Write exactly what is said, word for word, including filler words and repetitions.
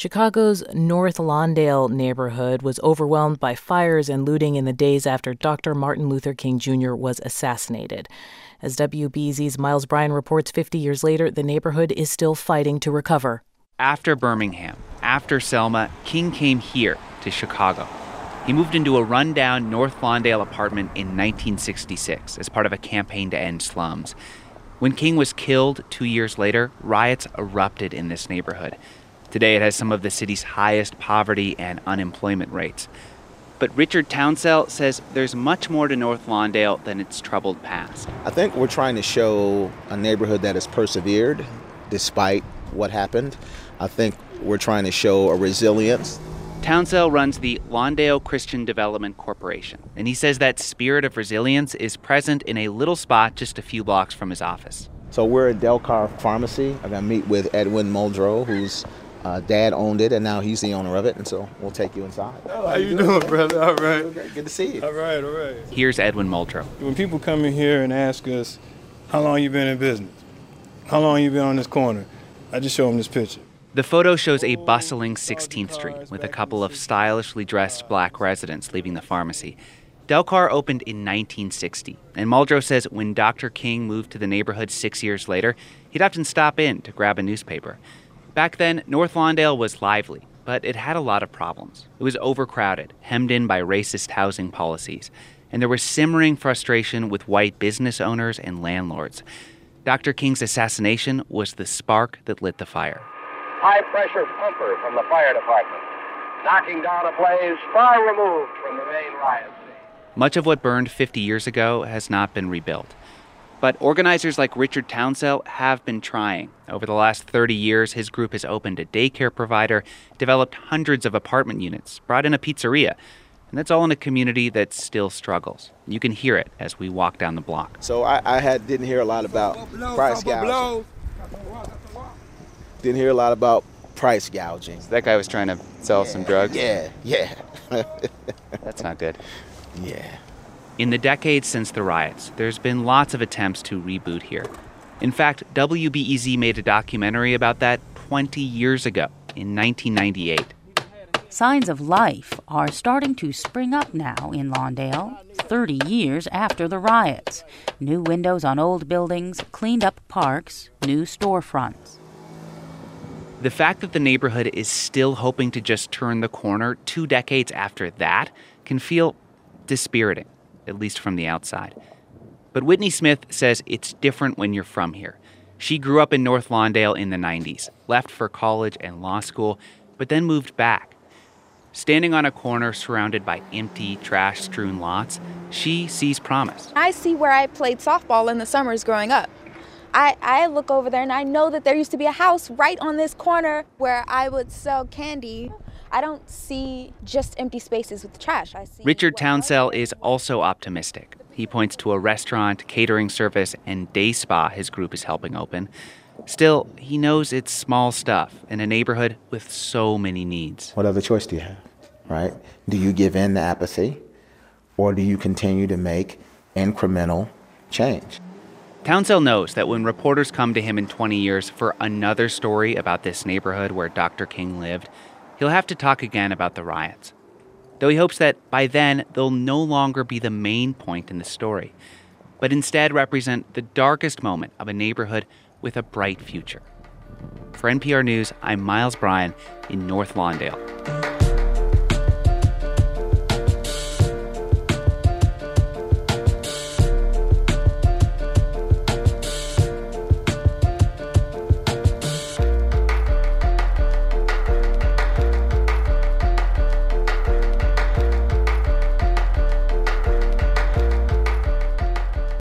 Chicago's North Lawndale neighborhood was overwhelmed by fires and looting in the days after Doctor Martin Luther King Junior was assassinated. As W B Z's Miles Bryan reports, fifty years later, the neighborhood is still fighting to recover. After Birmingham, after Selma, King came here to Chicago. He moved into a rundown North Lawndale apartment in nineteen sixty-six as part of a campaign to end slums. When King was killed two years later, riots erupted in this neighborhood. Today, it has some of the city's highest poverty and unemployment rates. But Richard Townsell says there's much more to North Lawndale than its troubled past. I think we're trying to show a neighborhood that has persevered despite what happened. I think we're trying to show a resilience. Townsell runs the Lawndale Christian Development Corporation, and he says that spirit of resilience is present in a little spot just a few blocks from his office. So we're at Delcar Pharmacy. I'm going to meet with Edwin Muldrow, whose uh, dad owned it, and now he's the owner of it, and so we'll take you inside. Oh, how you doing, brother? All right. Okay, good to see you. All right, all right. Here's Edwin Muldrow. When people come in here and ask us, how long you been in business? How long you been on this corner? I just show them this picture. The photo shows a bustling sixteenth Street with a couple of stylishly dressed black residents leaving the pharmacy. Delcar opened in nineteen sixty, and Muldrow says when Doctor King moved to the neighborhood six years later, he'd often stop in to grab a newspaper. Back then, North Lawndale was lively, but it had a lot of problems. It was overcrowded, hemmed in by racist housing policies, and there was simmering frustration with white business owners and landlords. Doctor King's assassination was the spark that lit the fire. High-pressure pumper from the fire department, knocking down a blaze far removed from the main riot scene. Much of what burned fifty years ago has not been rebuilt. But organizers like Richard Townsell have been trying. Over the last thirty years, his group has opened a daycare provider, developed hundreds of apartment units, brought in a pizzeria. And that's all in a community that still struggles. You can hear it as we walk down the block. So I, I had didn't hear a lot about price gouging. Didn't hear a lot about price gouging. That guy was trying to sell yeah, some drugs? Yeah, yeah. That's not good. Yeah. In the decades since the riots, there's been lots of attempts to reboot here. In fact, W B E Z made a documentary about that twenty years ago, in nineteen ninety-eight. Signs of life are starting to spring up now in Lawndale, thirty years after the riots. New windows on old buildings, cleaned up parks, new storefronts. The fact that the neighborhood is still hoping to just turn the corner two decades after that can feel dispiriting, at least from the outside. But Whitney Smith says it's different when you're from here. She grew up in North Lawndale in the nineties, left for college and law school, but then moved back. Standing on a corner surrounded by empty, trash-strewn lots, she sees promise. I see where I played softball in the summers growing up. I, I look over there and I know that there used to be a house right on this corner where I would sell candy. I don't see just empty spaces with trash. I see Richard Townsell is also optimistic. He points to a restaurant, catering service, and day spa his group is helping open. Still, he knows it's small stuff in a neighborhood with so many needs. What other choice do you have, right? Do you give in to apathy, or do you continue to make incremental change? Townsell knows that when reporters come to him in twenty years for another story about this neighborhood where Doctor King lived, he'll have to talk again about the riots. Though he hopes that by then they'll no longer be the main point in the story, but instead represent the darkest moment of a neighborhood with a bright future. For N P R News, I'm Miles Bryan in North Lawndale.